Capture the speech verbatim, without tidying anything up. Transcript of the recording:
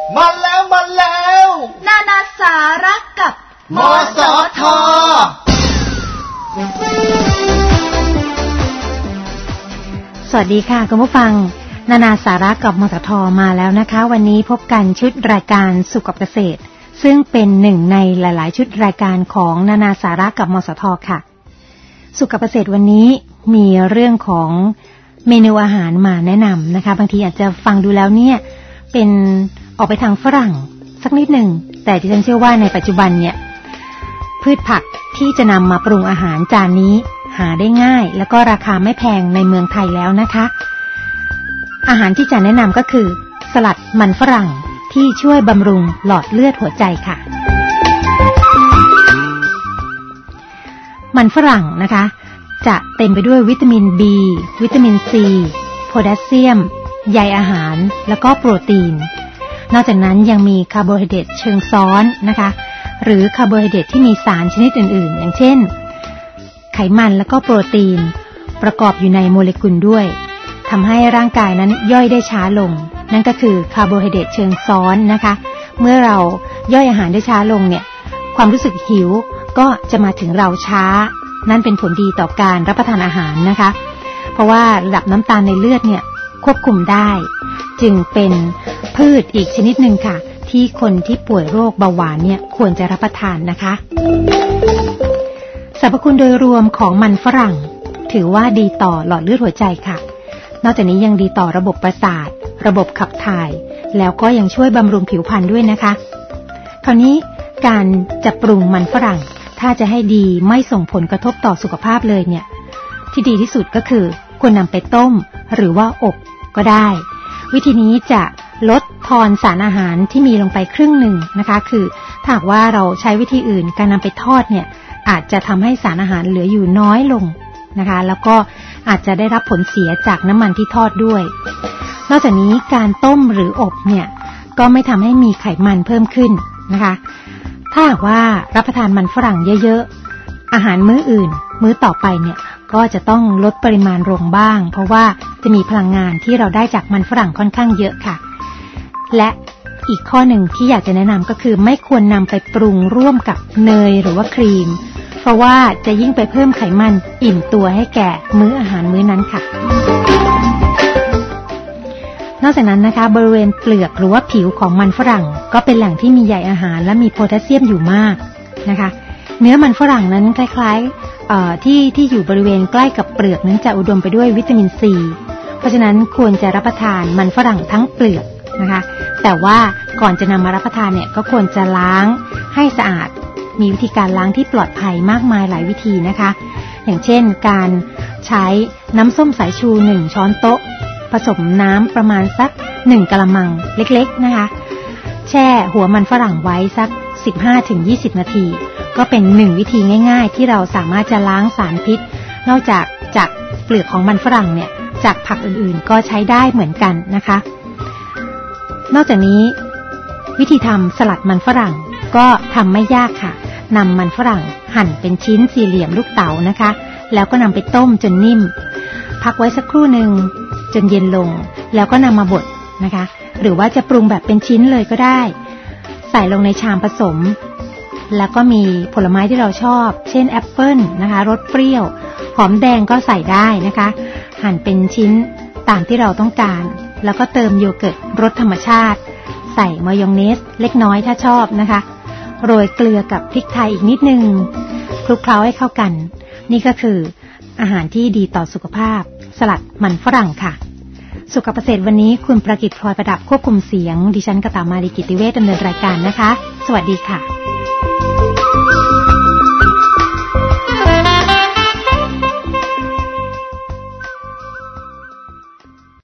มาแล้วมาแล้วนานาสาระกับมสท. สวัสดีค่ะคุณผู้ฟังนานาสาระกับมสท.มาแล้วนะคะวันนี้พบกันชุดรายการสุขกับเกษตรซึ่งเป็นหนึ่งในหลายๆชุดรายการของนานาสาระกับมสท.ค่ะสุขกับเกษตรวันนี้มีเรื่องของเมนูอาหารมาแนะนำนะคะบางทีอาจจะฟังดูแล้วเนี่ยเป็นออกไปทางฝรั่งสักนิดหนึ่งแต่ดิฉันเชื่อว่าในปัจจุบันเนี่ยพืชผักที่จะนำมาปรุงอาหารจานนี้หาได้ง่ายแล้วก็ราคาไม่แพงในเมืองไทยแล้วนะคะอาหารที่จะแนะนำก็คือสลัดมันฝรั่งที่ช่วยบำรุงหลอดเลือดหัวใจค่ะมันฝรั่งนะคะจะเต็มไปด้วยวิตามิน B วิตามิน C โพแทสเซียมใยอาหารแล้วก็โปรตีนนอกจากนั้นยังมีคาร์โบไฮเดรตเชิงซ้อนนะคะหรือคาร์โบไฮเดรตที่มีสารชนิดอื่นๆอย่างเช่นไขมันแล้วก็โปรตีนประกอบอยู่ในโมเลกุลด้วยทำให้ร่างกายนั้นย่อยได้ช้าลงนั่นก็คือคาร์โบไฮเดรตเชิงซ้อนนะคะเมื่อเราย่อยอาหารได้ช้าลงเนี่ยความรู้สึกหิวก็จะมาถึงเราช้านั่นเป็นผลดีต่อการรับประทานอาหารนะคะเพราะว่าระดับน้ำตาลในเลือดเนี่ยควบคุมได้จึงเป็นพืชอีกชนิดหนึ่งค่ะที่คนที่ป่วยโรคเบาหวานเนี่ยควรจะรับประทานนะคะสรรพคุณโดยรวมของมันฝรั่งถือว่าดีต่อหลอดเลือดหัวใจค่ะนอกจากนี้ยังดีต่อระบบประสาทระบบขับถ่ายแล้วก็ยังช่วยบำรุงผิวพรรณด้วยนะคะคราวนี้การจะปรุงมันฝรั่งถ้าจะให้ดีไม่ส่งผลกระทบต่อสุขภาพเลยเนี่ยที่ดีที่สุดก็คือควรนำไปต้มหรือว่าอบก็ได้วิธีนี้จะลดทอนสารอาหารที่มีลงไปครึ่งหนึ่งนะคะคือถ้าหากว่าเราใช้วิธีอื่นการนำไปทอดเนี่ยอาจจะทำให้สารอาหารเหลืออยู่น้อยลงนะคะแล้วก็อาจจะได้รับผลเสียจากน้ำมันที่ทอดด้วยนอกจากนี้การต้มหรืออบเนี่ยก็ไม่ทำให้มีไขมันเพิ่มขึ้นนะคะถ้าหากว่ารับประทานมันฝรั่งเยอะๆอาหารมื้ออื่นมื้อต่อไปเนี่ยก็จะต้องลดปริมาณลงบ้างเพราะว่าจะมีพลังงานที่เราได้จากมันฝรั่งค่อนข้างเยอะค่ะและอีกข้อหนึ่งที่อยากจะแนะนำก็คือไม่ควรนำไปปรุงร่วมกับเนยหรือว่าครีมเพราะว่าจะยิ่งไปเพิ่มไขมันอิ่มตัวให้แก่มื้ออาหารมื้อนั้นค่ะนอกจากนั้นนะคะบริเวณเปลือกหรือว่าผิวของมันฝรั่งก็เป็นแหล่งที่มีใยอาหารและมีโพแทสเซียมอยู่มากนะคะเนื้อมันฝรั่งนั้นคล้ายๆที่ที่อยู่บริเวณใกล้กับเปลือกนั้นจะอุดมไปด้วยวิตามินซีเพราะฉะนั้นควรจะรับประทานมันฝรั่งทั้งเปลือกนะคะแต่ว่าก่อนจะนำมารับประทานเนี่ยก็ควรจะล้างให้สะอาดมีวิธีการล้างที่ปลอดภัยมากมายหลายวิธีนะคะอย่างเช่นการใช้น้ำส้มสายชูหนึ่งช้อนโต๊ะผสมน้ำประมาณสักหนึ่งกะละมังเล็กๆนะคะแช่หัวมันฝรั่งไว้สัก สิบห้าถึงยี่สิบ นาทีก็เป็นหนึ่งวิธีง่ายๆที่เราสามารถจะล้างสารพิษนอกจากจากเปลือกของมันฝรั่งเนี่ยจากผักอื่นๆก็ใช้ได้เหมือนกันนะคะนอกจากนี้วิธีทำสลัดมันฝรั่งก็ทำไม่ยากค่ะนำมันฝรั่งหั่นเป็นชิ้นสี่เหลี่ยมลูกเต๋านะคะแล้วก็นำไปต้มจนนิ่มพักไว้สักครู่หนึ่งจนเย็นลงแล้วก็นำมาบดนะคะหรือว่าจะปรุงแบบเป็นชิ้นเลยก็ได้ใส่ลงในชามผสมแล้วก็มีผลไม้ที่เราชอบเช่นแอปเปิ้ลนะคะรสเปรี้ยวหอมแดงก็ใส่ได้นะคะหั่นเป็นชิ้นตามที่เราต้องการแล้วก็เติมโยเกิร์ตรสธรรมชาติใส่มายองเนสเล็กน้อยถ้าชอบนะคะโรยเกลือกับพริกไทยอีกนิดนึงคลุกเคล้าให้เข้ากันนี่ก็คืออาหารที่ดีต่อสุขภาพสลัดมันฝรั่งค่ะสุขภาพเกษตรวันนี้คุณประกิตพลอยประดับควบคุมเสียงดิฉันกตามาลีกิติเวชดำเนินรายการนะคะสวัสดีค่ะ